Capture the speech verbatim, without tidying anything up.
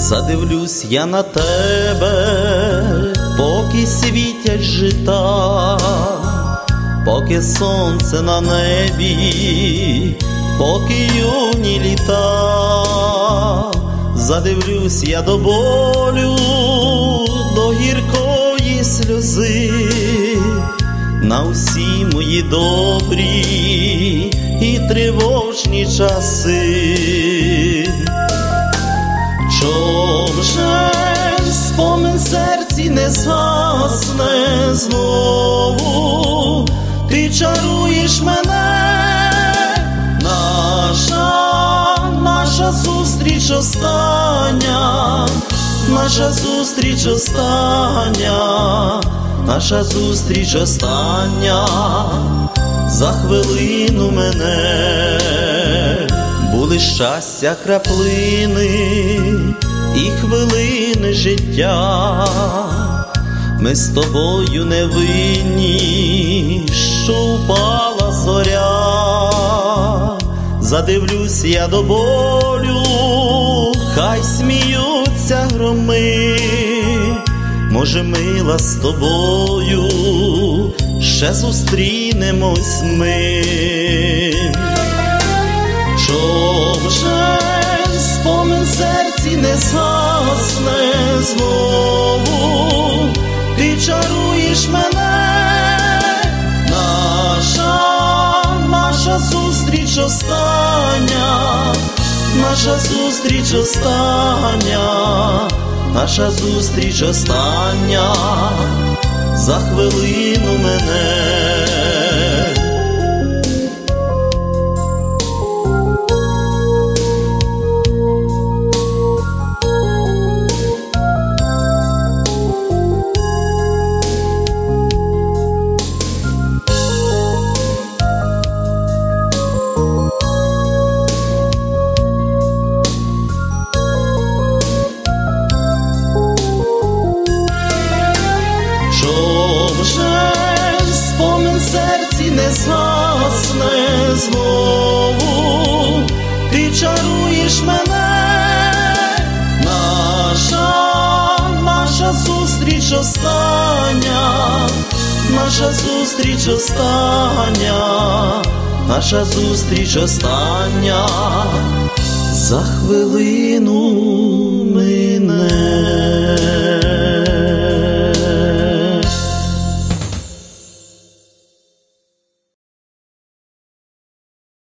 Задивлюсь я на тебе, поки світять жита, поки сонце на небі, поки юні літа. Задивлюсь я до болю, до гіркої сльози, на усі мої добрі і тривожні часи. Чом же спомин серці не згасне знову, ти чаруєш мене, наша, наша зустріч остання, наша зустріч остання, наша зустріч остання, за хвилину мене. Були щастя краплини і хвилини життя, ми з тобою не винні, що впала зоря. Задивлюсь я до болю, хай сміються громи, може, мила, з тобою ще зустрінемось ми. Чом же спомин серці не згасне знову, ти чаруєш мене, наша, наша зустріч остання, наша зустріч остання, наша зустріч остання, за хвилину мене. Чом же спомин серці не згасне знову, ти чаруєш мене, наша, наша зустріч остання, наша зустріч остання, наша зустріч остання, за хвилину